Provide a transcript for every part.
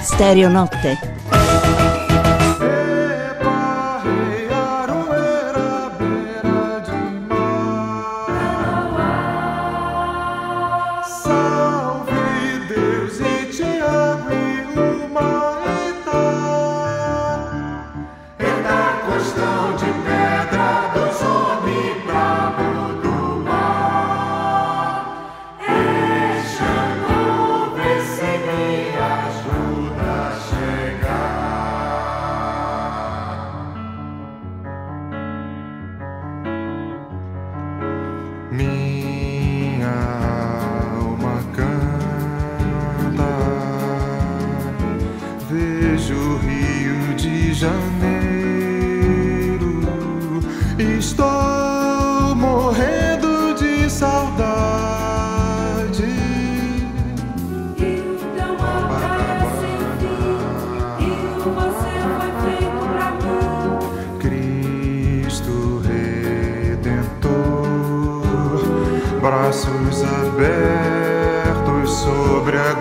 Stereo Notte. Braços abertos sobre a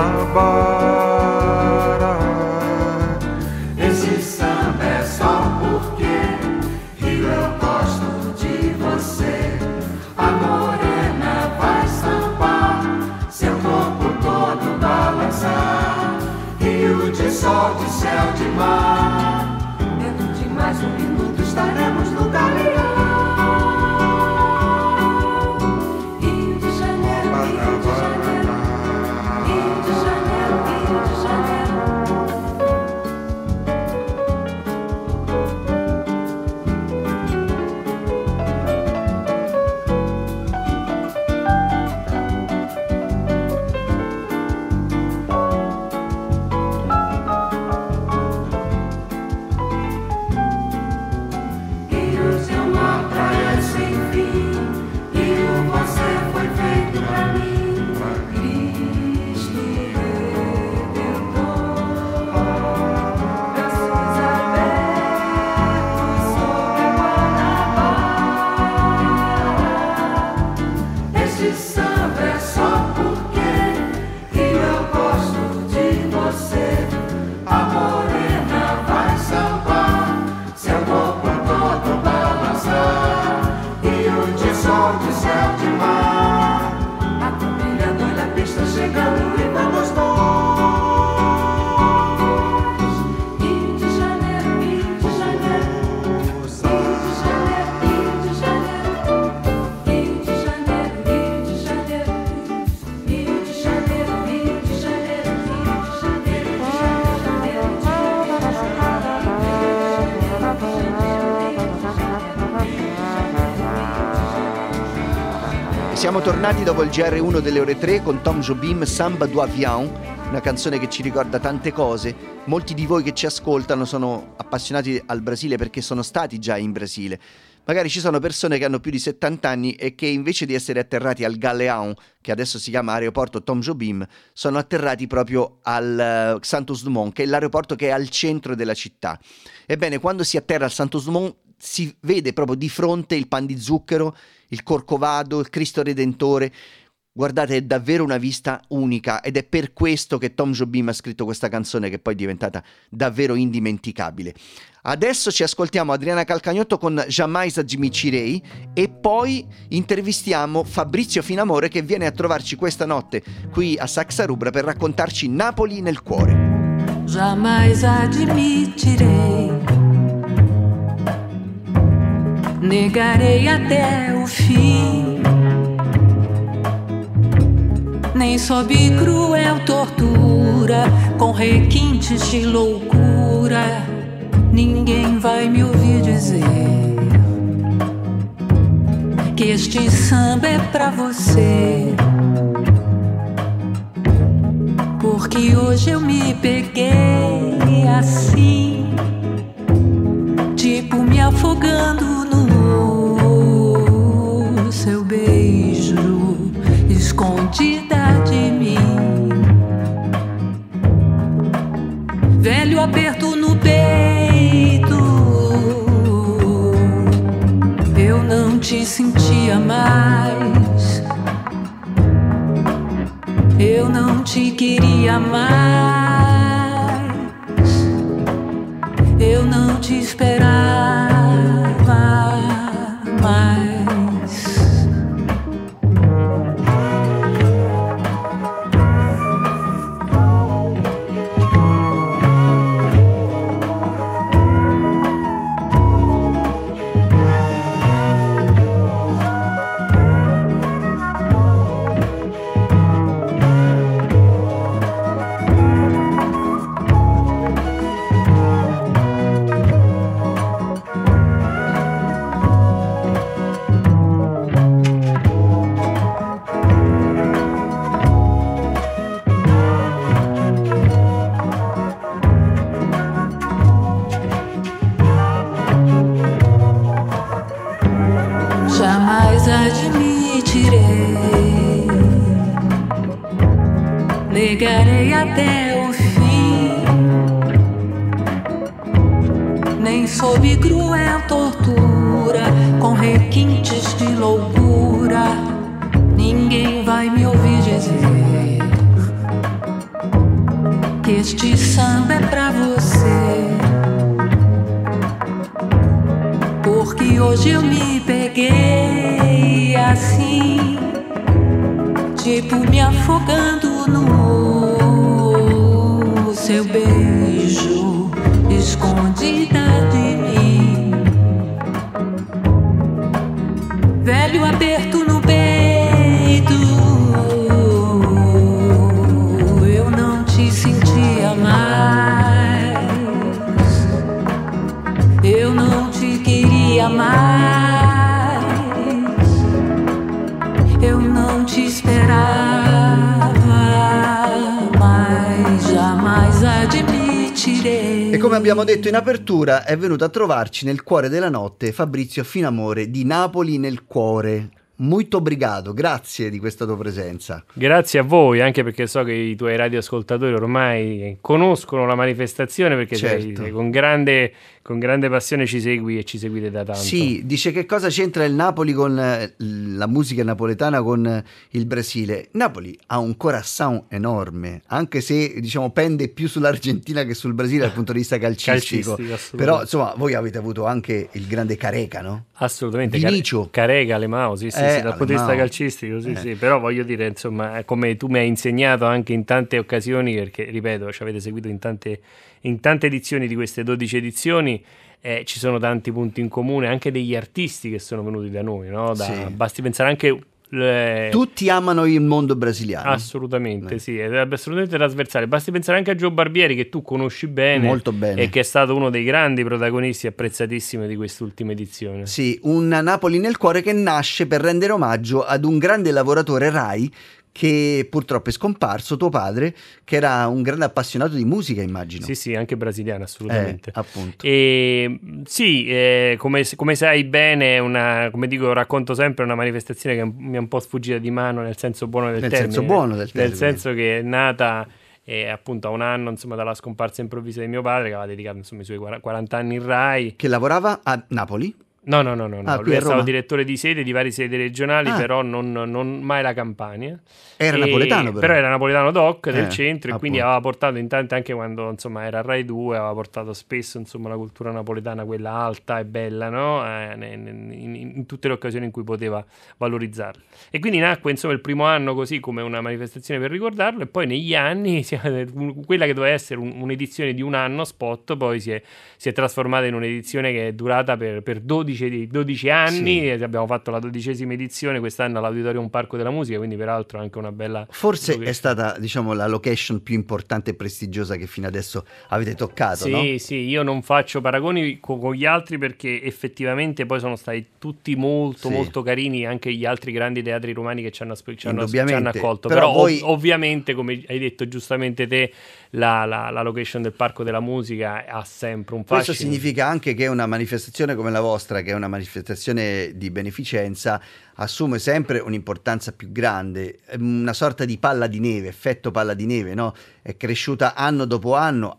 Guanabara. Esse samba é só porque Rio, eu gosto de você. A morena vai sambar, seu corpo todo balançar. Rio de sol, de céu, de mar. Dentro de mais um minuto estaremos no galeão. Siamo tornati dopo il GR1 delle ore 3 con Tom Jobim, Samba do Avião, una canzone che ci ricorda tante cose. Molti di voi che ci ascoltano sono appassionati al Brasile perché sono stati già in Brasile. Magari ci sono persone che hanno più di 70 anni e che invece di essere atterrati al Galeão, che adesso si chiama aeroporto Tom Jobim, sono atterrati proprio al Santos Dumont, che è l'aeroporto che è al centro della città. Ebbene, quando si atterra al Santos Dumont si vede proprio di fronte il Pan di Zucchero, il Corcovado, il Cristo Redentore. Guardate, è davvero una vista unica ed è per questo che Tom Jobim ha scritto questa canzone che poi è diventata davvero indimenticabile. Adesso ci ascoltiamo Adriana Calcagnotto con Jamais Admitirei e poi intervistiamo Fabrizio Finamore che viene a trovarci questa notte qui a Saxa Rubra per raccontarci Napoli nel cuore. Jamais admitirei, negarei até o fim, nem sob cruel tortura, com requintes de loucura, ninguém vai me ouvir dizer que este samba é pra você. Porque hoje eu me peguei assim, tipo me afogando no seu beijo, escondida de mim. Velho aperto no peito, eu não te sentia mais, eu não te queria mais. não te esperava mais. Jamais admitirei, negarei até o fim, nem sob cruel tortura, com requintes de loucura, ninguém vai me ouvir dizer que este samba é pra você. Porque hoje eu me peguei assim, tipo me afogando no seu beijo, escondida de mim. Velho aperto no peito, eu não te sentia mais, eu não te queria mais, eu não te esperava mais, jamais admitirei. E come abbiamo detto in apertura, è venuto a trovarci nel cuore della notte Fabrizio Finamore di Napoli nel cuore. Molto obrigado, grazie di questa tua presenza. Grazie a voi, anche perché so che i tuoi radioascoltatori ormai conoscono la manifestazione, perché Certo. sei con grande passione ci segui e ci seguite da tanto. Sì, dice che cosa c'entra il Napoli con la musica napoletana con il Brasile. Napoli ha un coração enorme, anche se diciamo pende più sull'Argentina che sul Brasile dal punto di vista calcistico. assolutamente. Però insomma voi avete avuto anche il grande Careca, no? Assolutamente, Vinicio. Carega, Alemão, sì, dal punto di vista Alemão. calcistico, sì, però voglio dire, insomma, come tu mi hai insegnato anche in tante occasioni, perché, ripeto, ci avete seguito in tante edizioni di queste 12 edizioni, ci sono tanti punti in comune, anche degli artisti che sono venuti da noi, no? Sì. Basti pensare anche... Tutti amano il mondo brasiliano. Assolutamente, sì, è assolutamente trasversale. Basti pensare anche a Gio Barbieri, che tu conosci bene, Molto bene. e che è stato uno dei grandi protagonisti apprezzatissimi di quest'ultima edizione. Sì, un Napoli nel cuore che nasce per rendere omaggio ad un grande lavoratore Rai che purtroppo è scomparso, tuo padre, che era un grande appassionato di musica, immagino. Sì, anche brasiliano, assolutamente. Appunto. E sì, come sai bene, come dico, racconto sempre, una manifestazione che mi è un po' sfuggita di mano nel senso buono del termine. Nel senso che è nata appunto a un anno, insomma, dalla scomparsa improvvisa di mio padre, che aveva dedicato, insomma, i suoi 40 anni in Rai. Che lavorava a Napoli? No. qui Lui a è stato Roma? direttore di sede di varie sedi regionali, però non mai la Campania. Era napoletano però. Era napoletano doc del appunto. centro, e quindi aveva portato in tante, anche quando insomma era a Rai 2, aveva portato spesso insomma la cultura napoletana, quella alta e bella, no? In tutte le occasioni in cui poteva valorizzarla. E quindi nacque insomma il primo anno così come una manifestazione per ricordarlo, e poi negli anni quella che doveva essere un'edizione di un anno spot poi si è trasformata in un'edizione che è durata per 12 anni, Sì. e abbiamo fatto la 12ª edizione quest'anno all'Auditorium Parco della Musica, quindi peraltro anche una bella... Forse location. è stata, diciamo, la location più importante e prestigiosa che fino adesso avete toccato, Sì, no? sì, io non faccio paragoni con gli altri, perché effettivamente poi sono stati tutti molto Sì. molto carini, anche gli altri grandi teatri romani che ci hanno Indubbiamente. accolto, Però voi- ovviamente, come hai detto giustamente te, la location del Parco della Musica ha sempre un fascino. Questo significa anche che una manifestazione come la vostra, che è una manifestazione di beneficenza, assume sempre un'importanza più grande, una sorta di palla di neve, effetto palla di neve, no? È cresciuta anno dopo anno,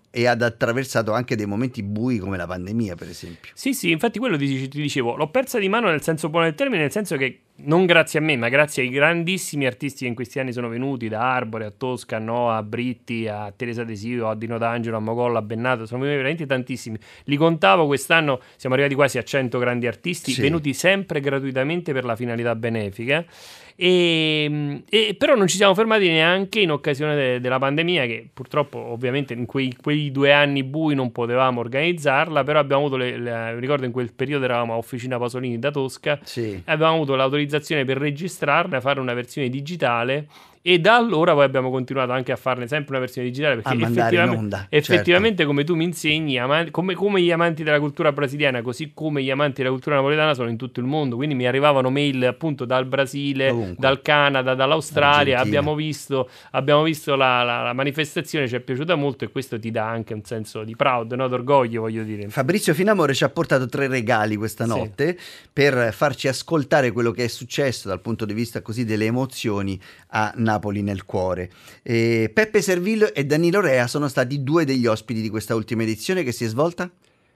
e ha attraversato anche dei momenti bui come la pandemia, per esempio. Sì, infatti quello ti dicevo, l'ho persa di mano nel senso buono del termine, nel senso che non grazie a me, ma grazie ai grandissimi artisti che in questi anni sono venuti, da Arbore a Tosca, a Noa, a Britti, a Teresa Desio, a Dino D'Angelo, a Mogolla, a Bennato, sono venuti veramente tantissimi. Li contavo quest'anno, siamo arrivati quasi a 100 grandi artisti, venuti sempre gratuitamente per la finalità benefica. E però non ci siamo fermati neanche in occasione della pandemia, che purtroppo ovviamente in quei 2 anni bui non potevamo organizzarla, però abbiamo avuto ricordo in quel periodo eravamo a Officina Pasolini da Tosca, avevamo avuto l'autorizzazione per registrarla, fare una versione digitale, e da allora poi abbiamo continuato anche a farne sempre una versione digitale, perché effettivamente come tu mi insegni, come gli amanti della cultura brasiliana, così come gli amanti della cultura napoletana sono in tutto il mondo, quindi mi arrivavano mail appunto dal Brasile, dal Canada, dall'Australia, abbiamo visto la manifestazione, ci è piaciuta molto, e questo ti dà anche un senso di proud, no? D'orgoglio, voglio dire. Fabrizio Finamore ci ha portato 3 regali questa notte per farci ascoltare quello che è successo dal punto di vista così delle emozioni a Napoli nel cuore. Peppe Servillo e Danilo Rea sono stati 2 degli ospiti di questa ultima edizione che si è svolta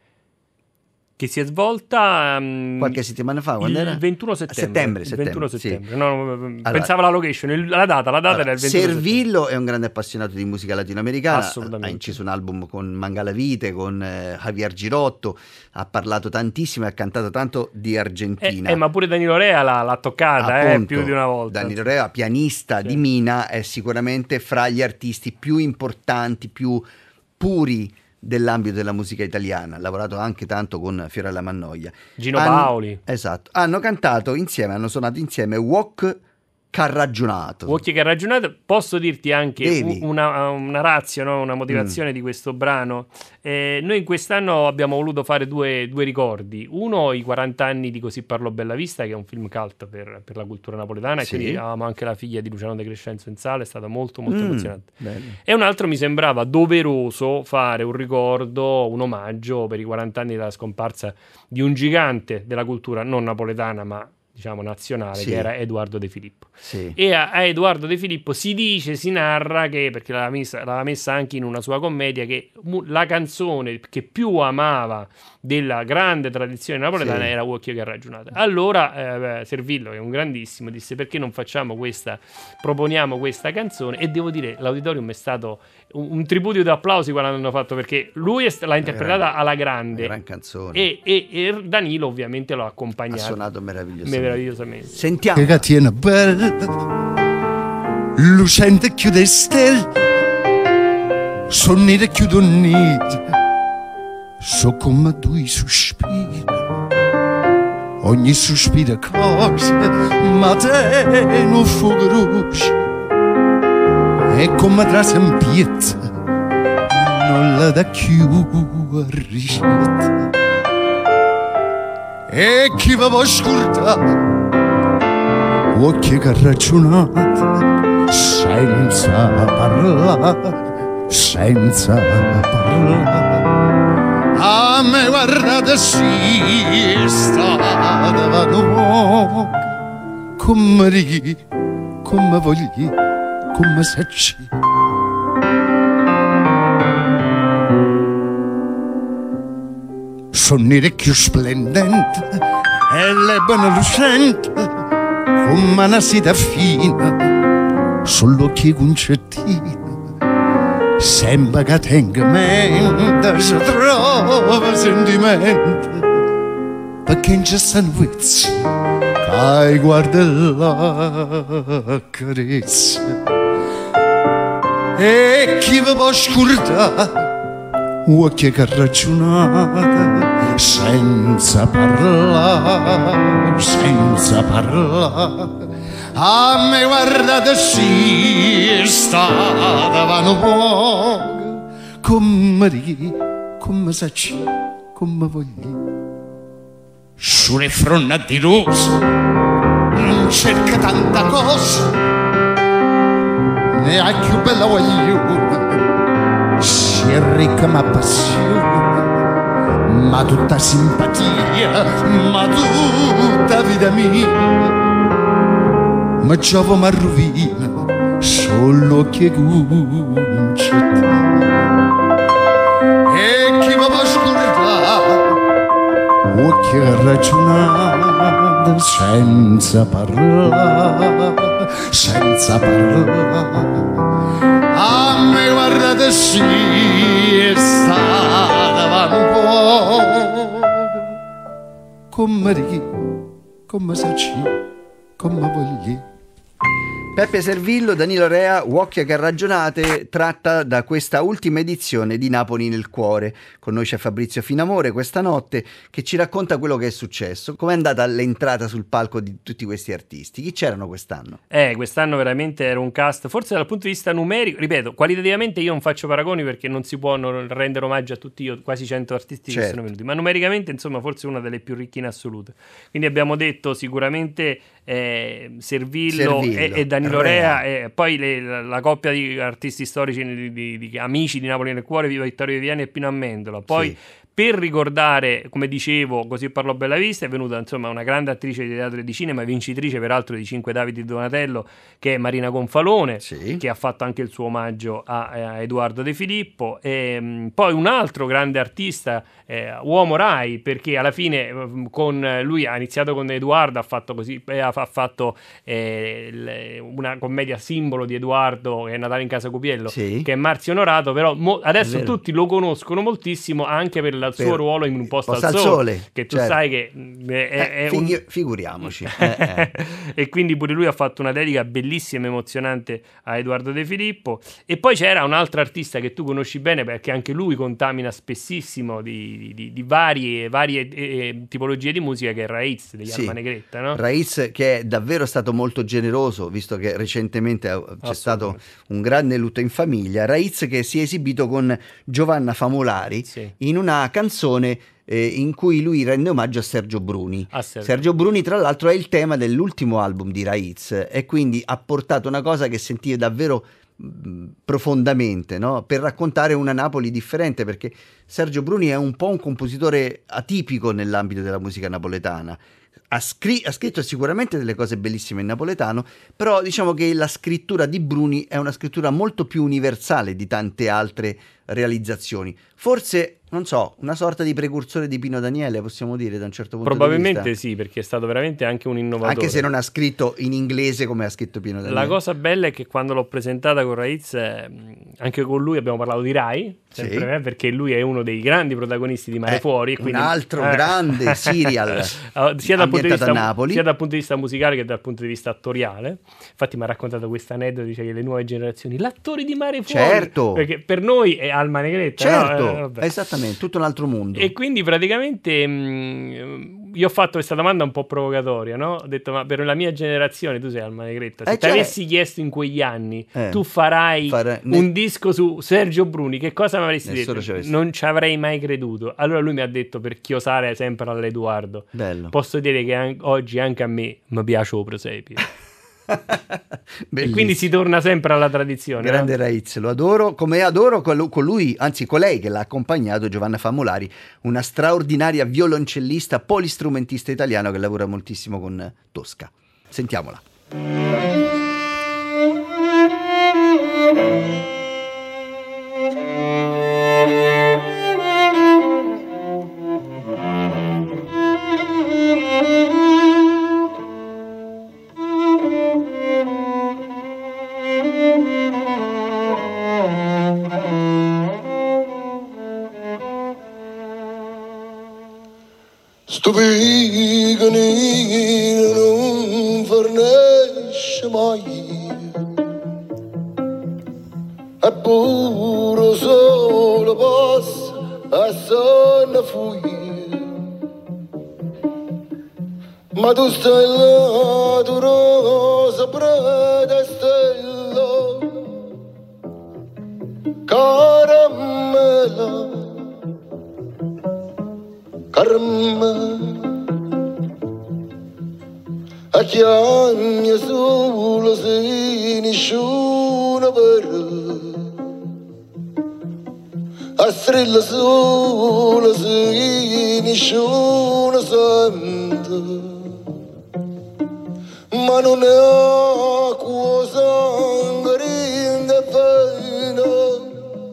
qualche settimana fa, quando era? Il 21 settembre. 21 settembre. Sì. No, allora, pensavo alla location, la data era il 21 Servillo è un grande appassionato di musica latinoamericana, assolutamente. Ha inciso un album con Mangalavite, con Javier Girotto, ha parlato tantissimo e ha cantato tanto di Argentina. Ma pure Danilo Rea l'ha toccata, appunto, più di una volta. Danilo Rea, pianista di Mina, è sicuramente fra gli artisti più importanti, più puri dell'ambito della musica italiana. Ha lavorato anche tanto con Fiorella Mannoia, Gino Paoli. Esatto, hanno cantato insieme, hanno suonato insieme Walk che ha ragionato. Posso dirti anche una ratio, no? Una motivazione di questo brano. Noi in quest'anno abbiamo voluto fare due ricordi. Uno, i 40 anni di Così parlò Bellavista, che è un film cult per la cultura napoletana, e quindi avevamo anche la figlia di Luciano De Crescenzo in sala, è stato molto emozionante. Bello. E un altro, mi sembrava doveroso fare un ricordo, un omaggio per i 40 anni della scomparsa di un gigante della cultura non napoletana, ma diciamo nazionale, che era Edoardo De Filippo. E a Edoardo De Filippo si narra che, perché l'aveva messa anche in una sua commedia, che la canzone che più amava della grande tradizione napoletana era Occhio che ha ragionato. Allora Servillo, che è un grandissimo, disse: perché non proponiamo questa canzone? E devo dire, l'auditorium è stato un tripudio di applausi quando l'hanno fatto, perché lui l'ha interpretata alla grande, gran canzone, e Danilo ovviamente l'ha accompagnato, ha suonato meravigliosamente. Sentiamo. Che catena bella, lucente chiude stelle, sonnire chiude un nido, so come 2 sospiri, ogni sospiro cosa, ma te non fuoco rosso, e come tra sempiezza non la dà più a ricetta. E chi va a scordare occhi che ha ragionato senza parlare, a me guardate sì stavano come rì, come vogli, come sacci. Sono più splendente e l'ebano lucente come una seta fina sull'occhio concettino. Sembra che tenga mente, si trova sentimento, perché in c'è sanguizzo che guarda la carezza. E chi vi può scordare occhi che ragionate senza parlare, a me guardate sì stavano poco come rì, come sacci, come vogli. Sulle fronna di rosa non cerca tanta cosa, ne ha più bella voglio, si è ricca ma passione, ma tutta simpatia, ma tutta vita mia. Ma giovo ma rovina solo che concetta. che ragionate senza parlare, senza parlare. A me guardate sì, è stata un po' come rì, come saci, come voglio. Peppe Servillo, Danilo Rea, Wocchia che ragionate, tratta da questa ultima edizione di Napoli nel cuore. Con noi c'è Fabrizio Finamore questa notte che ci racconta quello che è successo. Com'è andata l'entrata sul palco di tutti questi artisti? Chi c'erano quest'anno? Quest'anno veramente era un cast, forse dal punto di vista numerico, ripeto, qualitativamente io non faccio paragoni perché non si può non rendere omaggio a tutti quasi 100 artisti che sono venuti, ma numericamente insomma forse una delle più ricche in assoluto. Quindi abbiamo detto sicuramente Servillo e Danilo Rea, e poi la coppia di artisti storici di amici di Napoli nel cuore, Vittorio Viviani e Pino Amendola. Poi per ricordare, come dicevo, Così parlò Bellavista, è venuta insomma una grande attrice di teatro e di cinema, vincitrice peraltro di 5 Davide di Donatello, che è Marina Gonfalone, che ha fatto anche il suo omaggio a Edoardo De Filippo. E poi un altro grande artista, uomo Rai, perché alla fine con lui ha iniziato con Edoardo, ha fatto una commedia simbolo di Edoardo, che è Natale in Casa Cupiello, che è Marzio Onorato, però adesso tutti lo conoscono moltissimo anche per il suo ruolo in Un posto al sole, che tu sai che figuriamoci. E quindi pure lui ha fatto una dedica bellissima e emozionante a Edoardo De Filippo. E poi c'era un altro artista che tu conosci bene perché anche lui contamina spessissimo di varie tipologie di musica, che è Raiz degli Alma Negretta, no? Raiz, che è davvero stato molto generoso, visto che recentemente c'è stato un grande lutto in famiglia. Raiz che si è esibito con Giovanna Famolari in una canzone in cui lui rende omaggio a Sergio Bruni. Sergio Bruni, tra l'altro, è il tema dell'ultimo album di Raiz, e quindi ha portato una cosa che sentiva davvero profondamente, no? Per raccontare una Napoli differente, perché Sergio Bruni è un po' un compositore atipico nell'ambito della musica napoletana. Ha scritto sicuramente delle cose bellissime in napoletano, però diciamo che la scrittura di Bruni è una scrittura molto più universale di tante altre realizzazioni. Forse, non so, una sorta di precursore di Pino Daniele, possiamo dire, da un certo punto probabilmente di vista. Sì, perché è stato veramente anche un innovatore. Anche se non ha scritto in inglese come ha scritto Pino Daniele. La cosa bella è che quando l'ho presentata con Raiz, anche con lui abbiamo parlato di Rai, sempre, perché lui è uno dei grandi protagonisti di Mare Fuori. E quindi, un altro grande serial sia dal punto di vista a Napoli, sia dal punto di vista musicale che dal punto di vista attoriale. Infatti mi ha raccontato questo aneddoto, dice che le nuove generazioni, l'attore di Mare Fuori, perché per noi è Alma Negretta, no? Esattamente, tutto un altro mondo. E quindi praticamente io ho fatto questa domanda un po' provocatoria, no? Ho detto, ma per la mia generazione tu sei Alma Negretta, se ti avessi chiesto in quegli anni tu farai un disco su Sergio Bruni, che cosa mi avresti detto? Non ci avrei mai creduto. Allora lui mi ha detto, per chiosare sempre all'Edoardo, posso dire che oggi anche a me mi piace o Prosepio. E quindi si torna sempre alla tradizione. Grande Raiz, lo adoro, come adoro colui, anzi colei che l'ha accompagnato, Giovanna Famolari, una straordinaria violoncellista, polistrumentista italiano che lavora moltissimo con Tosca. Sentiamola. Stupigani non fornisce mai, è puro solo posso a sonno fuggire, ma tu stai là, tu rosa preda stella, caramella, caramella. A chiagna solo se nessuno vede, a strilla solo se nessuno sente, ma non è acqua, sangue, rinde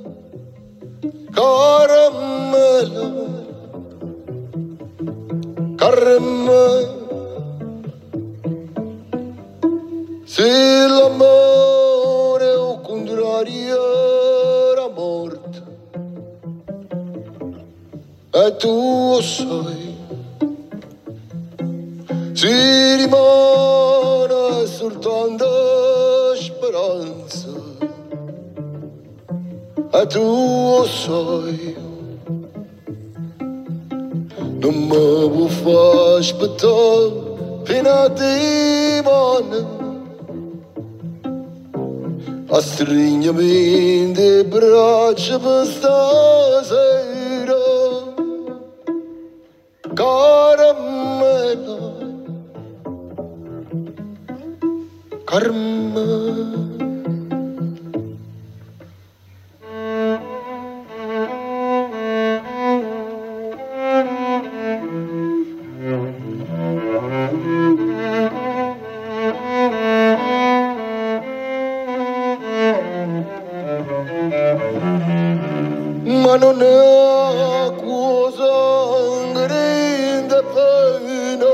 fino, caramella, Carme, se l'amore è o contrario alla morte, e tu lo sai, si rimane soltanto speranza, e tu lo sai. Non mi può far aspettare fino a domani, a stringermi in le braccia per stasera, caramella, caramella. Ma non è cosa grande pena,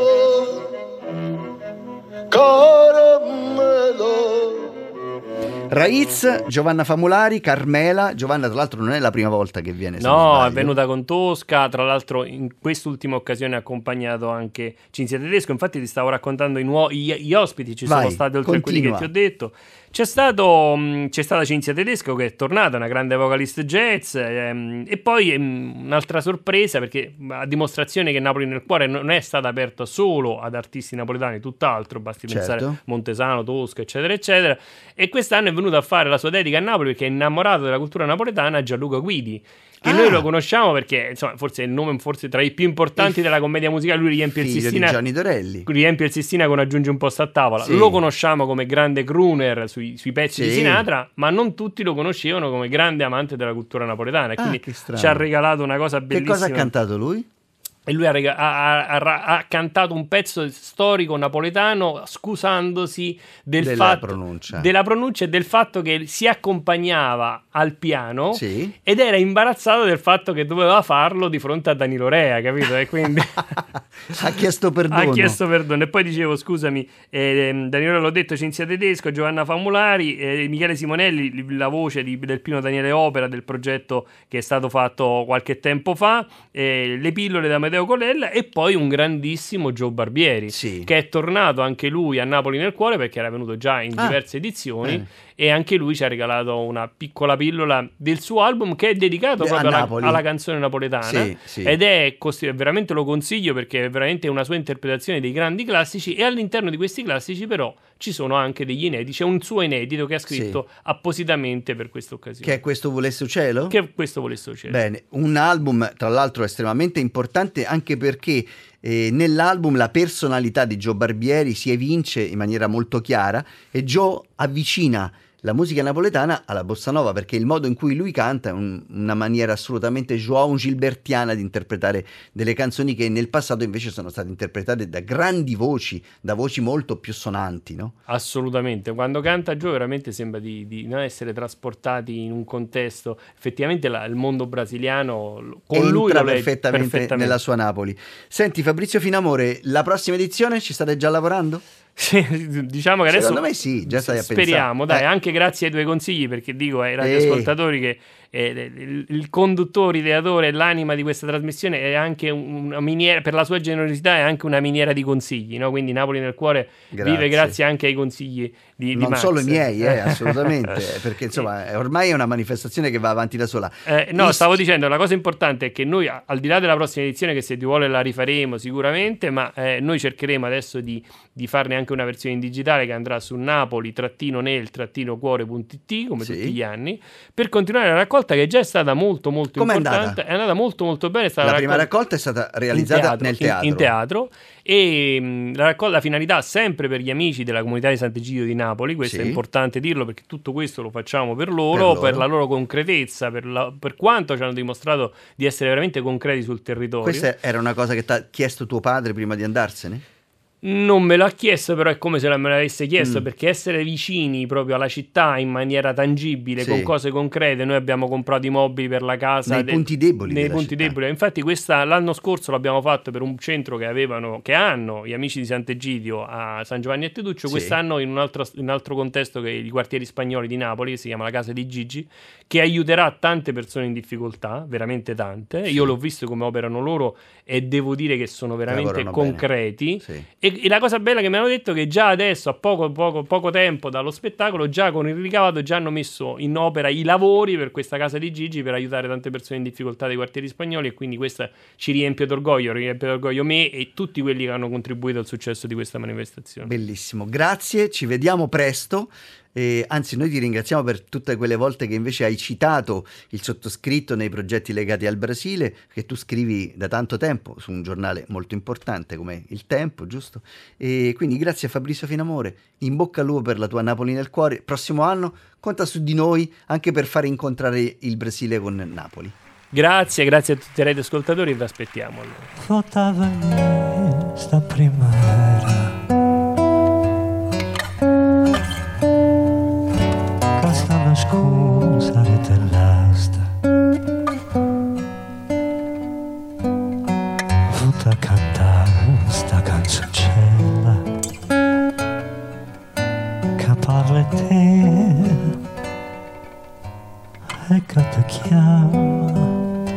caramella. Raiz, Giovanna Famulari, Carmela. Giovanna, tra l'altro, non è la prima volta che viene. se non No, sbaglio. è venuta con Tosca, tra l'altro in quest'ultima occasione ha accompagnato anche Cinzia Tedesco. Infatti ti stavo raccontando gli ospiti, ci Vai, sono stati oltre a quelli che continua. ti ho detto. C'è stata Cinzia Tedesco che è tornata, una grande vocalist jazz, e poi un'altra sorpresa, perché a dimostrazione che Napoli nel cuore non è stata aperta solo ad artisti napoletani, tutt'altro, basti Certo. pensare a Montesano, Tosca, eccetera, eccetera. E quest'anno è venuto a fare la sua dedica a Napoli perché è innamorato della cultura napoletana, Gianluca Guidi, che noi lo conosciamo perché insomma forse è il nome tra i più importanti della commedia musicale. Lui riempie il Figlio di Sistina, Gianni Dorelli. riempie il Sistina con Aggiungi un posto a tavola. Sì. Lo conosciamo come grande crooner sui pezzi di Sì. Sinatra, ma non tutti lo conoscevano come grande amante della cultura napoletana, e quindi che strano. ci ha regalato una cosa Che bellissima. cosa ha cantato lui? E lui ha cantato un pezzo storico napoletano scusandosi Della pronuncia. della pronuncia e del fatto che si accompagnava al piano, Sì. ed era imbarazzato del fatto che doveva farlo di fronte a Danilo Rea, capito? E quindi Ha chiesto perdono. ha chiesto perdono. E poi dicevo, scusami, Danilo Rea l'ho detto, Cinzia Tedesco, Giovanna Famulari, Michele Simonelli, la voce del Pino Daniele Opera, del progetto che è stato fatto qualche tempo fa, le pillole da Medeo Colella, e poi un grandissimo Joe Barbieri, Sì. che è tornato anche lui a Napoli nel cuore perché era venuto già in diverse edizioni, bene. e anche lui ci ha regalato una piccola pillola del suo album che è dedicato A proprio Napoli. alla canzone napoletana. Sì, sì. Ed è veramente, lo consiglio perché è veramente una sua interpretazione dei grandi classici, e all'interno di questi classici però ci sono anche degli inediti. C'è un suo inedito che ha scritto appositamente per questa occasione, Che è Questo volesse cielo? che questo volesse succedere. Bene, un album tra l'altro estremamente importante anche perché nell'album la personalità di Joe Barbieri si evince in maniera molto chiara e Joe avvicina la musica napoletana alla bossa nova, perché il modo in cui lui canta è una maniera assolutamente João Gilbertiana di interpretare delle canzoni che nel passato invece sono state interpretate da grandi voci, da voci molto più sonanti, no? Assolutamente, quando canta Joe veramente sembra di non essere trasportati in un contesto, effettivamente il mondo brasiliano con lui Entra lo legge perfettamente nella sua Napoli. Senti Fabrizio Finamore, la prossima edizione ci state già lavorando? Sì, diciamo che adesso Secondo me sì, già stai a speriamo, pensare. dai, anche grazie ai tuoi consigli, perché dico ai radioascoltatori che il conduttore, ideatore, l'anima di questa trasmissione è anche una miniera, per la sua generosità è anche una miniera di consigli, no? Quindi Napoli nel cuore vive grazie anche ai consigli di non Max. solo i miei, assolutamente, perché insomma ormai è una manifestazione che va avanti da sola. No, stavo dicendo, la cosa importante è che noi, al di là della prossima edizione, che se Dio vuole la rifaremo sicuramente, ma noi cercheremo adesso di farne anche una versione in digitale che andrà su napoli-nel-cuore.it come tutti gli anni, per continuare la raccolta che già è stata molto molto Com'è importante. È andata molto molto bene. La prima raccolta è stata realizzata nel teatro. In teatro, e la finalità sempre per gli amici della comunità di Sant'Egidio di Napoli, questo è importante dirlo perché tutto questo lo facciamo per loro, per la loro concretezza, per quanto ci hanno dimostrato di essere veramente concreti sul territorio. Questa era una cosa che ti ha chiesto tuo padre prima di andarsene? Non me l'ha chiesto, però è come se me l'avesse chiesto, perché essere vicini proprio alla città in maniera tangibile, Sì. con cose concrete. Noi abbiamo comprato i mobili per la casa Nei punti deboli nei della punti città. deboli. Infatti l'anno scorso l'abbiamo fatto per un centro che hanno gli amici di Sant'Egidio a San Giovanni e Teduccio. Sì. Quest'anno in un altro contesto, che è i quartieri spagnoli di Napoli, che si chiama la Casa di Gigi, che aiuterà tante persone in difficoltà, veramente tante. Io l'ho visto come operano loro e devo dire che sono veramente Lavorano concreti. Sì. E la cosa bella che mi hanno detto è che già adesso, a poco tempo dallo spettacolo, già con il ricavato già hanno messo in opera i lavori per questa Casa di Gigi per aiutare tante persone in difficoltà dei quartieri spagnoli, e quindi questa ci riempie d'orgoglio me e tutti quelli che hanno contribuito al successo di questa manifestazione. Bellissimo, grazie, ci vediamo presto. Anzi, noi ti ringraziamo per tutte quelle volte che invece hai citato il sottoscritto nei progetti legati al Brasile, che tu scrivi da tanto tempo su un giornale molto importante come Il Tempo, giusto? E quindi grazie a Fabrizio Finamore, in bocca al lupo per la tua Napoli nel cuore. Prossimo anno conta su di noi anche per fare incontrare il Brasile con Napoli. Grazie a tutti i radioascoltatori, vi aspettiamo allora. Faltava sta primavera, casta na scusa dell'asta, vuta cantare sta canzoncella che parla te e che ti chiama.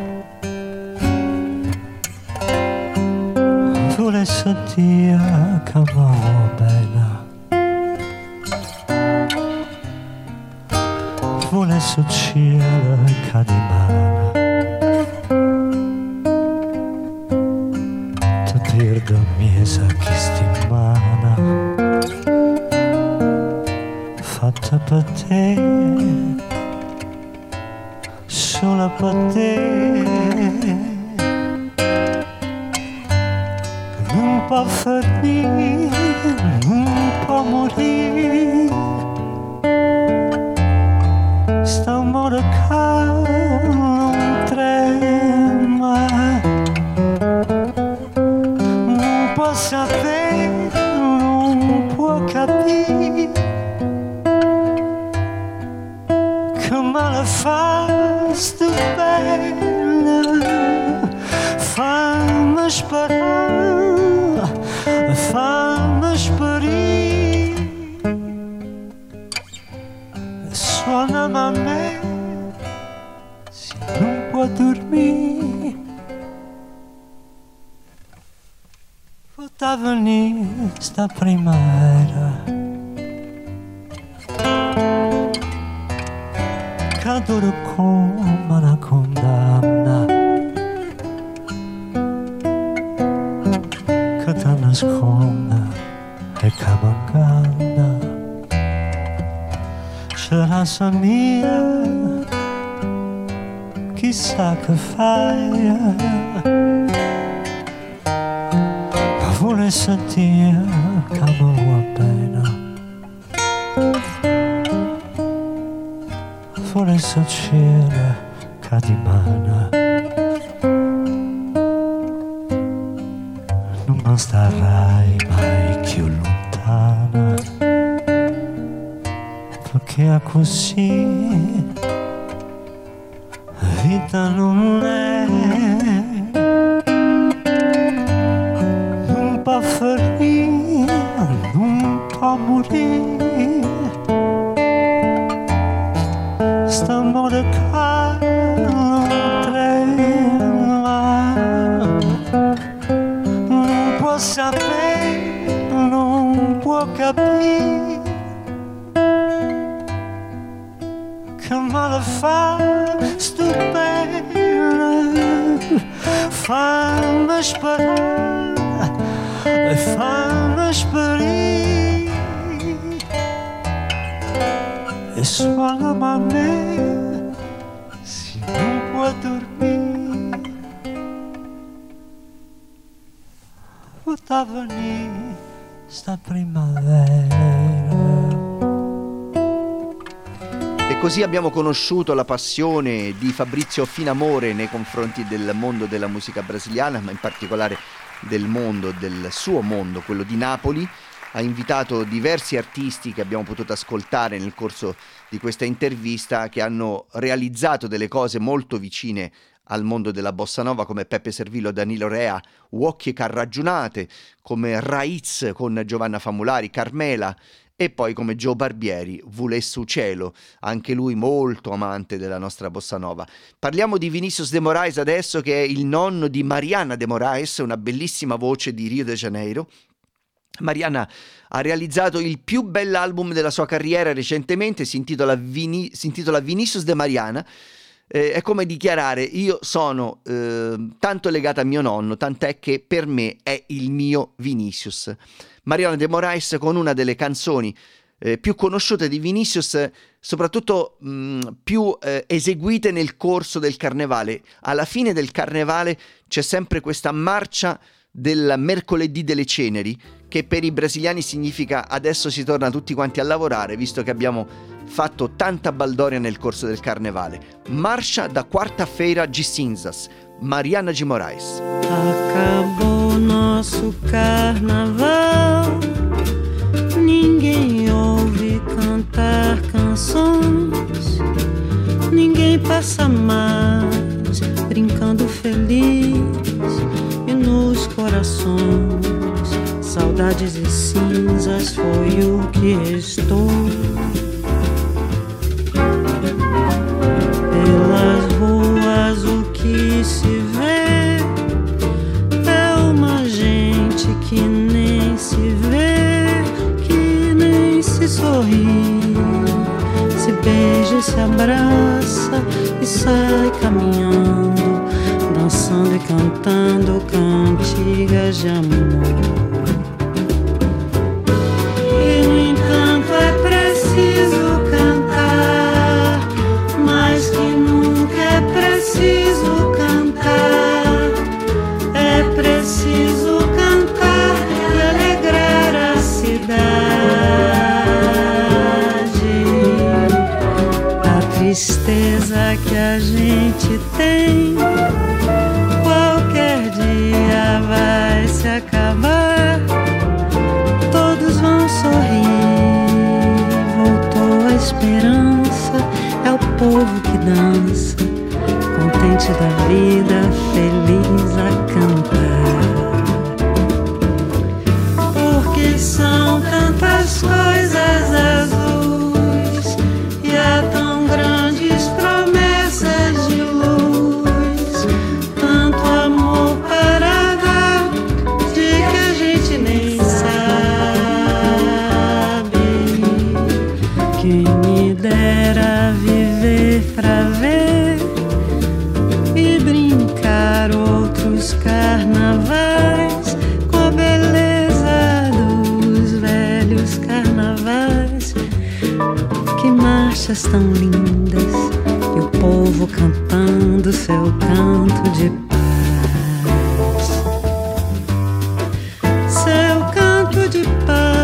Volesse dire che va bene, volesse uccidere che di mano, ti perdo mesa che stimana, fatta per te, solo per te. Non può finire, non può morire, sta amore che non trema, non può sapere, non può capire, che male fa sta bella, fammi sparare. Fammi sparire, suonami a me se non può dormire, poteva venire sta primavera che dura come una condanna, che ti nasconde e che m'inganna. C'era sa mia, chissà che fai, ma vuole sentire che mi vuoi bene, vuole sentire che ti mana. Non starai mai più lontana, perché è così, la vita non è, non può finire, non può morire, sta amore che non trema, non può sapere, non può capire, che male fa sto bene, fammi sparare, fammi sparire, e suonami a me se non può dormire, poteva venire sta primavera. E così abbiamo conosciuto la passione di Fabrizio Finamore nei confronti del mondo della musica brasiliana, ma in particolare del mondo, del suo mondo, quello di Napoli. Ha invitato diversi artisti che abbiamo potuto ascoltare nel corso di questa intervista, che hanno realizzato delle cose molto vicine al mondo della bossa nova, come Peppe Servillo, Danilo Rea, Uocchie Carraggiunate, come Raiz con Giovanna Famulari, Carmela, e poi come Joe Barbieri, Vulessu Cielo, anche lui molto amante della nostra bossa nova. Parliamo di Vinícius de Moraes adesso, che è il nonno di Mariana de Moraes, una bellissima voce di Rio de Janeiro. Mariana ha realizzato il più bell'album della sua carriera recentemente, si intitola Vinícius de Mariana. È come dichiarare: io sono tanto legata a mio nonno, tant'è che per me è il mio Vinícius. Mariana de Moraes, con una delle canzoni più conosciute di Vinícius, soprattutto più eseguite nel corso del carnevale. Alla fine del carnevale c'è sempre questa marcia del mercoledì delle ceneri, che per i brasiliani significa adesso si torna tutti quanti a lavorare, visto che abbiamo fatto tanta baldoria nel corso del carnevale. Marcha da quarta-feira de cinzas, Mariana de Moraes. Acabou nosso carnaval, ninguém ouve cantar canções, ninguém passa mais brincando feliz, e nos corações saudades e cinzas foi o que restou. Pelas ruas o que se vê é uma gente que nem se vê, que nem se sorri, se beija e se abraça e sai caminhando, dançando e cantando cantigas de amor. E no entanto é preciso cantar, mais que nunca é preciso cantar, é preciso cantar e alegrar a cidade. A tristeza que a gente tem qualquer dia vai se acabar, todos vão sorrir, voltou a esperança, é o povo que dança, contente da vida, feliz a cantar. Porque são tantas coisas azuis e há tão grandes promessas de luz, tanto amor para dar, de que a gente nem sabe. Quem me dera viver pra ver e brincar outros carnavais, com a beleza dos velhos carnavais. Que marchas tão lindas, e o povo cantando seu canto de paz, seu canto de paz.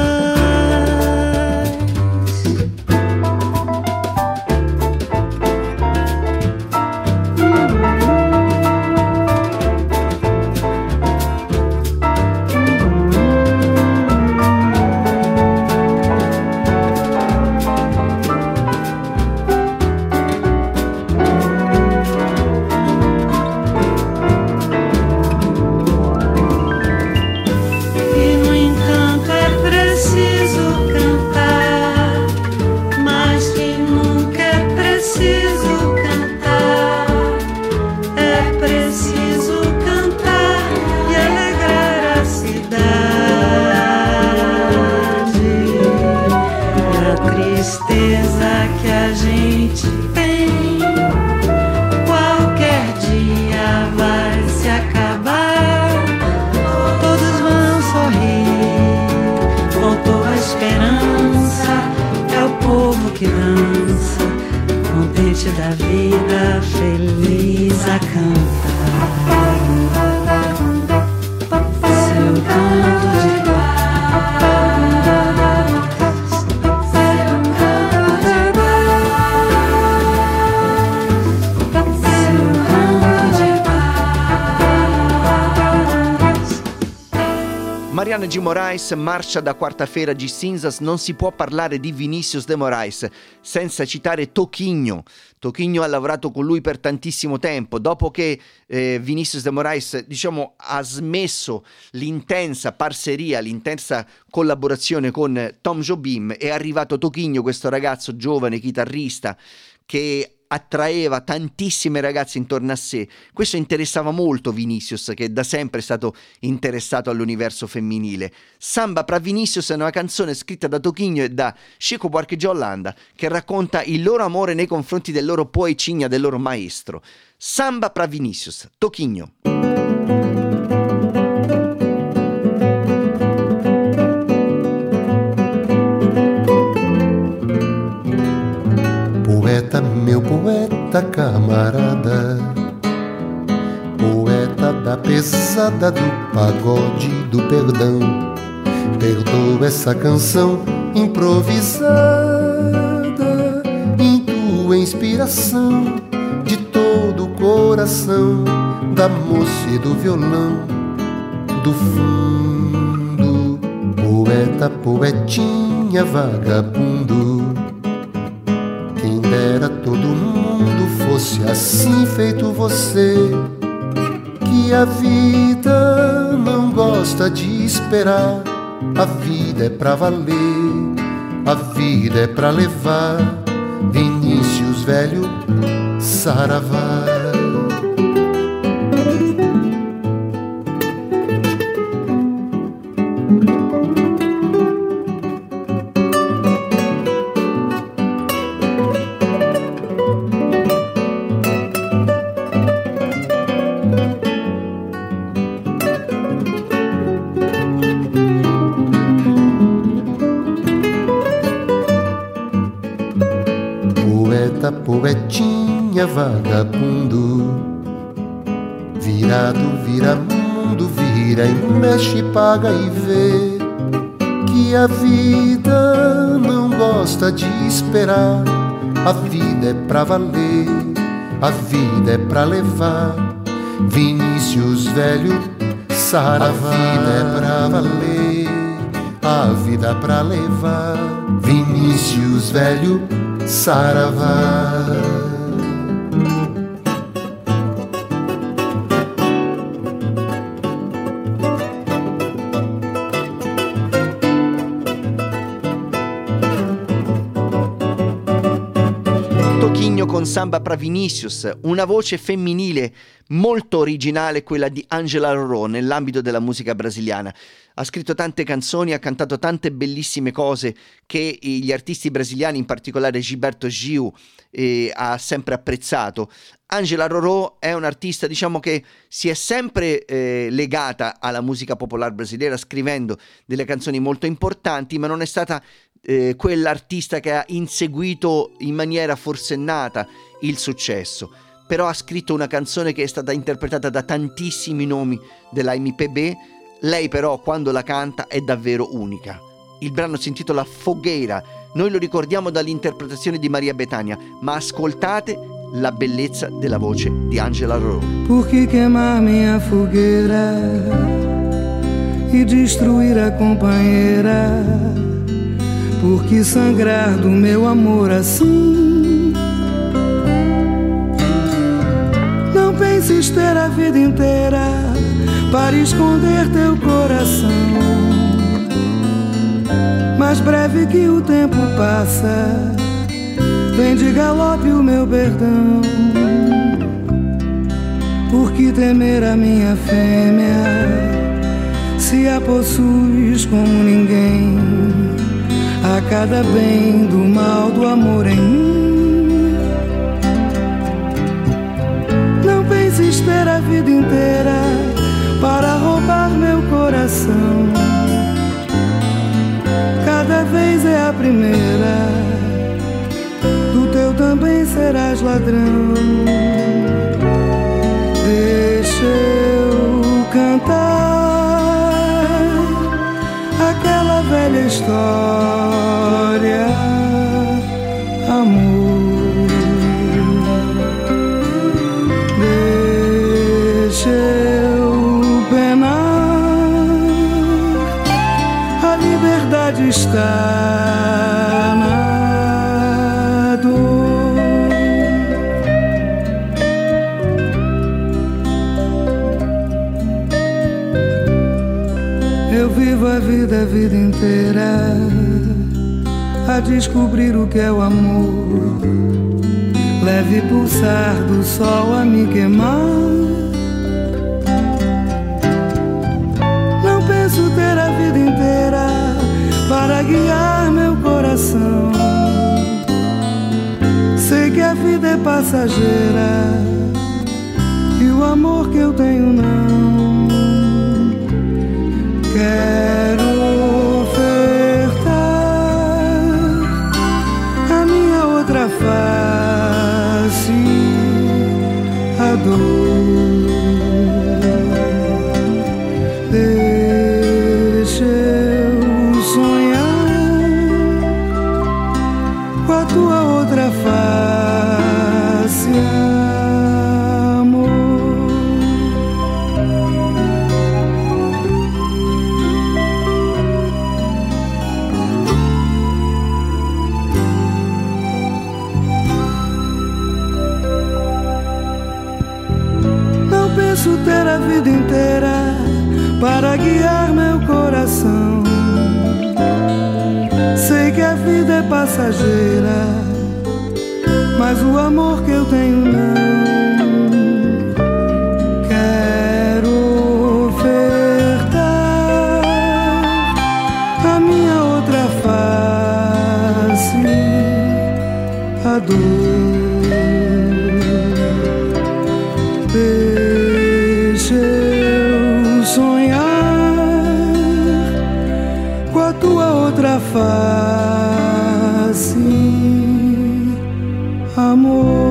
Da vida feliz a cantar seu canto de paz, seu canto de paz, seu canto de paz. Mariana de Moraes marcia da quarta-feira de cinzas. Non si può parlare di Vinícius de Moraes senza citare Toquinho. Toquinho ha lavorato con lui per tantissimo tempo. Dopo che Vinícius de Moraes, diciamo, ha smesso l'intensa parceria, l'intensa collaborazione con Tom Jobim, è arrivato Toquinho, questo ragazzo giovane chitarrista che attraeva tantissime ragazze intorno a sé. Questo interessava molto Vinícius, che da sempre è stato interessato all'universo femminile. Samba pra Vinícius è una canzone scritta da Toquinho e da Chico Buarque de Holanda, che racconta il loro amore nei confronti del loro poecinha, del loro maestro. Samba pra Vinícius, Toquinho. Poeta, meu poeta camarada, poeta da pesada, do pagode, do perdão. Perdoa essa canção improvisada em tua inspiração, de todo o coração, da moça e do violão, do fundo. Poeta, poetinha, vagabundo. Quem dera todo mundo fosse assim feito você, que a vida não gosta de esperar. A vida é pra valer, a vida é pra levar. Vinícius velho, saravá. Poetinha, vagabundo, virado, vira mundo, vira e mexe, paga e vê que a vida não gosta de esperar. A vida é pra valer, a vida é pra levar. Vinícius velho, saravá. A vida é pra valer, a vida é pra levar. Vinícius velho, saravá. Toquinho con Samba pra Vinícius, una voce femminile molto originale, quella di Angela Rorò nell'ambito della musica brasiliana. Ha scritto tante canzoni, ha cantato tante bellissime cose che gli artisti brasiliani, in particolare Gilberto Gil, ha sempre apprezzato. Angela Rorò è un'artista, diciamo, che si è sempre legata alla musica popolare brasiliera, scrivendo delle canzoni molto importanti, ma non è stata quell'artista che ha inseguito in maniera forsennata il successo. Però ha scritto una canzone che è stata interpretata da tantissimi nomi della MPB. Lei però quando la canta è davvero unica. Il brano si intitola Fogueira. Noi lo ricordiamo dall'interpretazione di Maria Bethânia, ma ascoltate la bellezza della voce di Angela Rorò. Por que queimar minha fogueira e destruir a companheira? Por que sangrar do meu amor assim? Não penses ter a vida inteira para esconder teu coração. Mais breve que o tempo passa, vem de galope o meu perdão. Por que temer a minha fêmea, se a possuis como ninguém? A cada bem do mal do amor em mim. Não penses ter a vida inteira para roubar meu coração. Cada vez é a primeira, do teu também serás ladrão. Deixa eu cantar aquela velha história, amor. Deixa eu penar vivo a vida inteira a descobrir o que é o amor. Leve pulsar do sol a me queimar. Não penso ter a vida inteira para guiar meu coração. Sei que a vida é passageira e o amor que eu tenho não. Quero ofertar a minha outra face, a dor. Deixa eu sonhar com a tua outra face, amor. Não penso ter a vida inteira para guiar meu coração. Sei que a vida é passageira, mas o amor que eu tenho não. Quero ofertar a minha outra face, a dor. Deixa eu sonhar com a tua outra face, amor.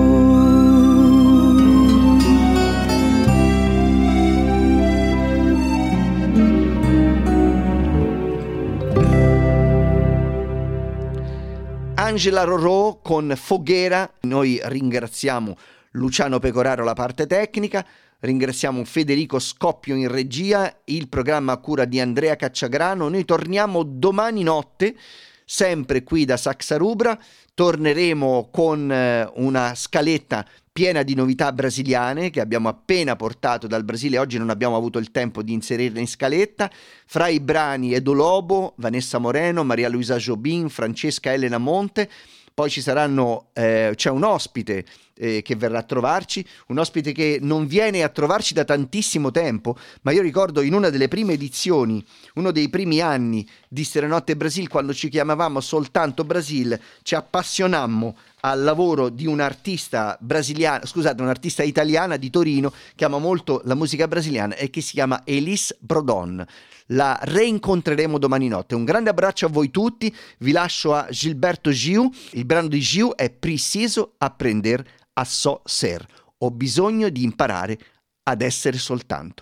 Angela Rorò con Foghera. Noi ringraziamo Luciano Pecoraro la parte tecnica, ringraziamo Federico Scoppio in regia, il programma a cura di Andrea Cacciagrano. Noi torniamo domani notte, sempre qui da Saxa Rubra. Torneremo con una scaletta piena di novità brasiliane che abbiamo appena portato dal Brasile. Oggi non abbiamo avuto il tempo di inserirle in scaletta. Fra i brani Edo Lobo, Vanessa Moreno, Maria Luisa Jobim, Francesca Elena Monte. Poi ci saranno, c'è un ospite che verrà a trovarci, un ospite che non viene a trovarci da tantissimo tempo, ma io ricordo in una delle prime edizioni, uno dei primi anni di Sterenotte Brasil, quando ci chiamavamo soltanto Brasil, ci appassionammo al lavoro di un'artista brasiliana, scusate, un'artista italiana di Torino che ama molto la musica brasiliana e che si chiama Elis Brodon. La reincontreremo domani notte. Un grande abbraccio a voi tutti, vi lascio a Gilberto Gil. Il brano di Gil è Preciso aprender a só ser. Ho bisogno di imparare ad essere soltanto.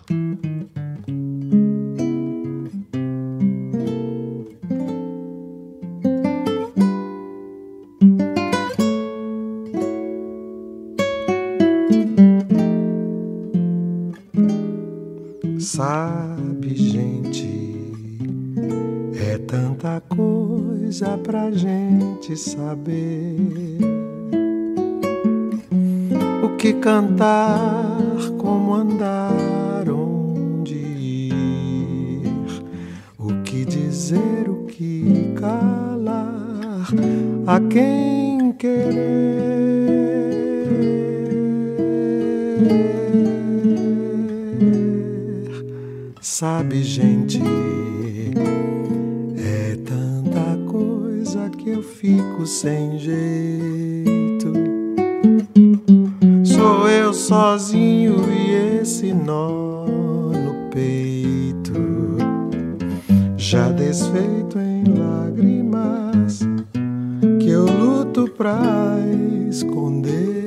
Sabe, gente, é tanta coisa pra gente saber. O que cantar, como andar, onde ir, o que dizer, o que calar, a quem querer. Sabe, gente, é tanta coisa que eu fico sem jeito. Sou eu sozinho e esse nó no peito, já desfeito em lágrimas, que eu luto pra esconder.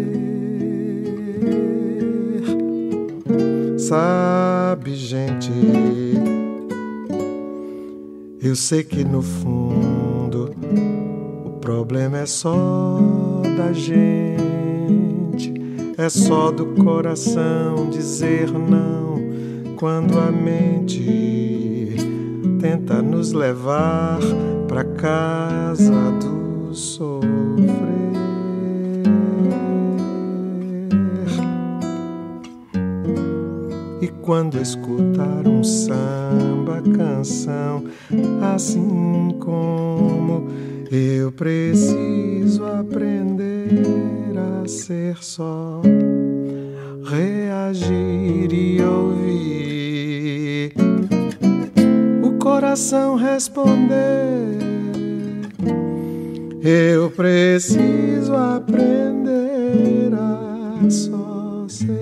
Sabe, gente, eu sei que no fundo o problema é só da gente, é só do coração dizer não quando a mente tenta nos levar pra casa do sofrer. E quando escutar um samba canção, assim como eu preciso aprender a ser só, reagir e ouvir o coração responder. Eu preciso aprender a só ser.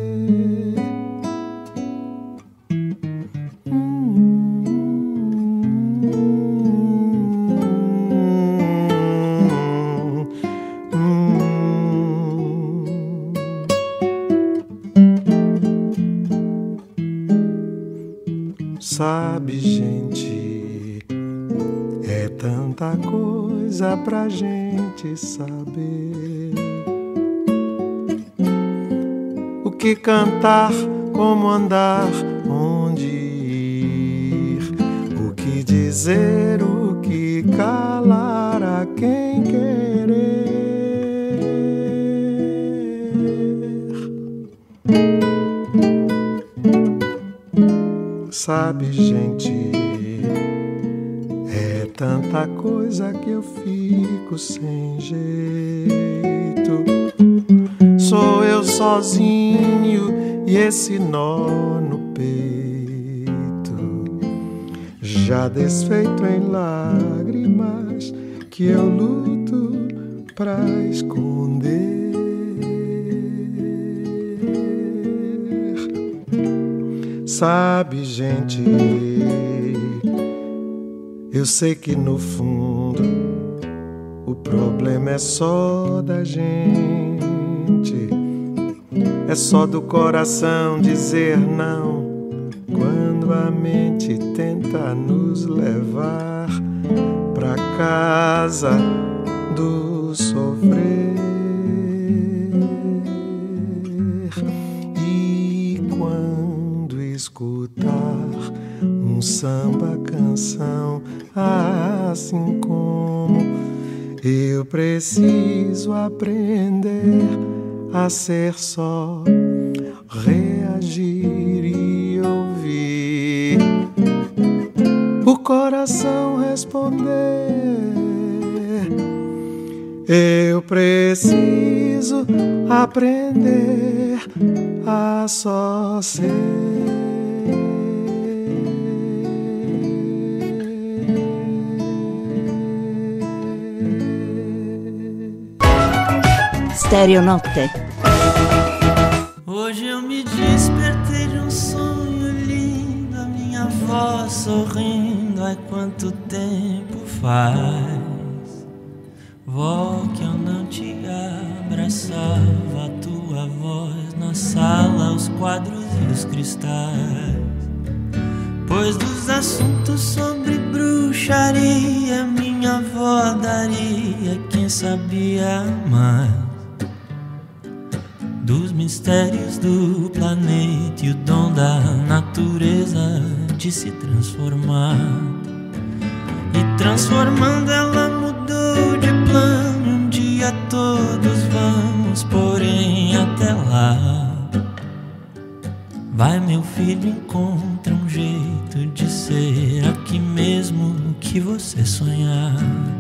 Sabe, gente, é tanta coisa pra gente saber. O que cantar, como andar, onde ir, o que dizer, o que calar, a quem querer. Sabe, gente, é tanta coisa que eu fico sem jeito. Sou eu sozinho e esse nó no peito, já desfeito em lágrimas que eu luto pra esconder. Sabe, gente, eu sei que no fundo o problema é só da gente. É só do coração dizer não quando a mente tenta nos levar pra casa do sofrer. Escutar um samba canção, assim como eu preciso aprender a ser só, reagir e ouvir o coração responder. Eu preciso aprender a só ser. Stereonotte. Hoje eu me despertei de um sonho lindo, a minha voz sorrindo, ai quanto tempo faz. Vó, que eu não te abraçava, a tua voz na sala, os quadros e os cristais. Pois dos assuntos sobre bruxaria, minha avó daria quem sabia mais. Dos mistérios do planeta e o dom da natureza de se transformar. E transformando ela mudou de plano. Um dia todos vamos, porém até lá, vai meu filho, encontra um jeito de ser aqui mesmo que você sonhar.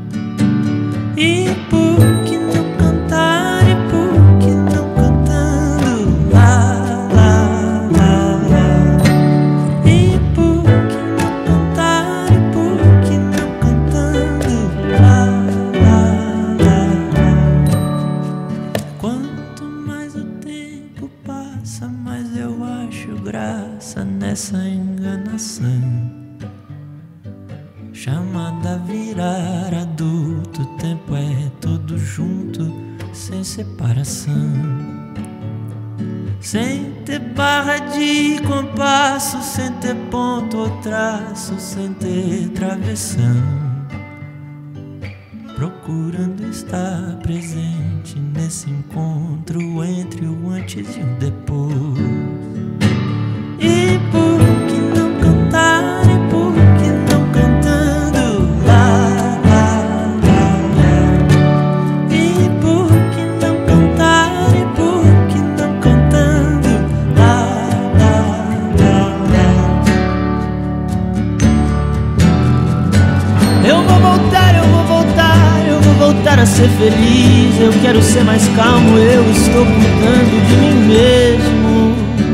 E por que não cantar, e por que não cantando lá, lá, lá, lá. E por que não cantar, e por que não cantando lá, lá, lá, lá. Quanto mais o tempo passa, mais eu acho graça nessa enganação chamada a virar adulto. O tempo é todo junto, sem separação, sem ter barra de compasso, sem ter ponto ou traço, sem ter travessão, procurando estar presente nesse encontro entre o antes e o depois. E por que não cantar, e por que não cantando lá, lá, lá, lá. E por que não cantar, e por que não cantando lá, lá, lá, lá. ser feliz, eu quero ser mais calmo, eu estou cuidando de mim mesmo.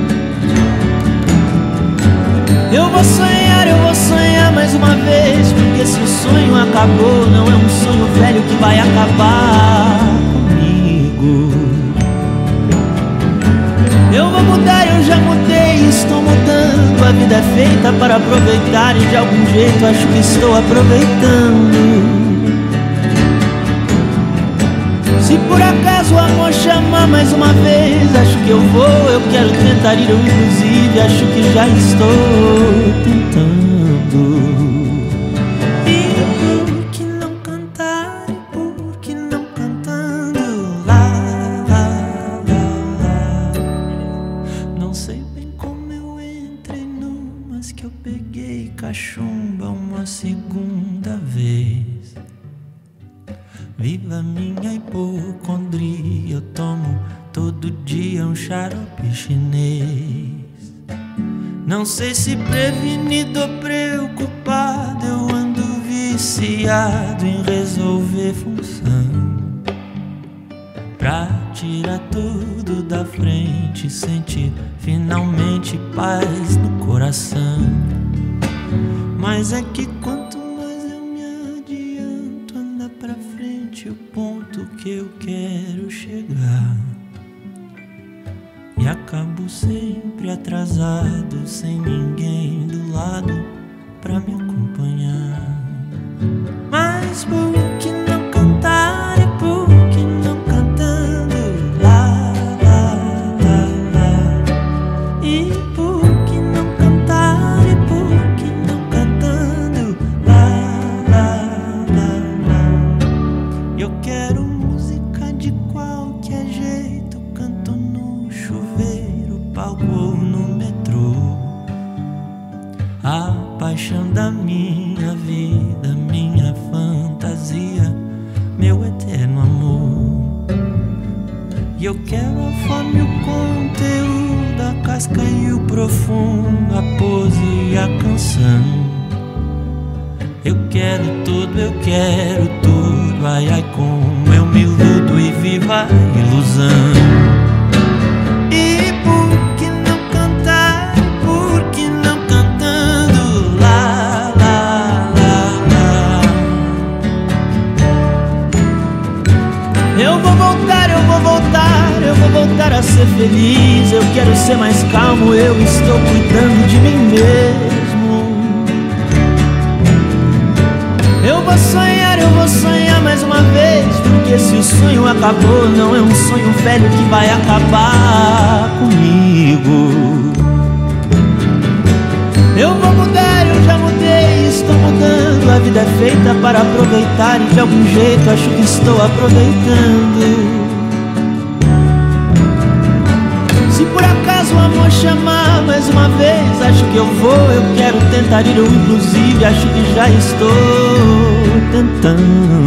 Eu vou sonhar mais uma vez, porque se o sonho acabou, não é um sonho velho que vai acabar comigo. Eu vou mudar, eu já mudei, estou mudando. A vida é feita para aproveitar e de algum jeito acho que estou aproveitando. Se por acaso o amor chamar mais uma vez, acho que eu vou, eu quero tentar ir, eu inclusive acho que já estou tentando. E por que não cantar, e por que não cantando? Lá, lá, lá, lá. Não sei bem como eu entrei numas que eu peguei cachumba uma segunda vez. Viva minha hipocondria, eu tomo todo dia um xarope chinês. Não sei se prevenido ou preocupado, eu ando viciado em resolver função. Pra tirar tudo da frente, sentir finalmente paz no coração. Mas é que quanto mais eu me adianto, anda pra frente o ponto que eu quero chegar. E acabo sempre atrasado, sem ninguém do lado pra me acompanhar. Mas por que não cantar e por que não cantando? Lá, lá, lá, lá. E por que não cantar e por que não cantando? Lá, lá, lá, lá. Eu quero música de qualquer jeito, canto no chuveiro, palco ou no metrô. A paixão da minha vida, minha fantasia, meu eterno amor. E eu quero a forma e o conteúdo, a casca e o profundo, a pose e a canção. Eu quero tudo, ai ai como eu me iludo e viva a ilusão. E por que não cantar, por que não cantando? Lá, lá, lá, lá. Eu vou voltar, eu vou voltar, eu vou voltar a ser feliz. Eu quero ser mais calmo, eu estou cuidando de mim mesmo. Eu vou sonhar mais uma vez, porque se o sonho acabou, não é um sonho velho que vai acabar comigo. Eu vou mudar, eu já mudei, estou mudando. A vida é feita para aproveitar e de algum jeito acho que estou aproveitando. Se por acaso o amor chamar mais uma vez, acho que eu vou, eu quero tentar ir, eu inclusive acho que já estou tentando.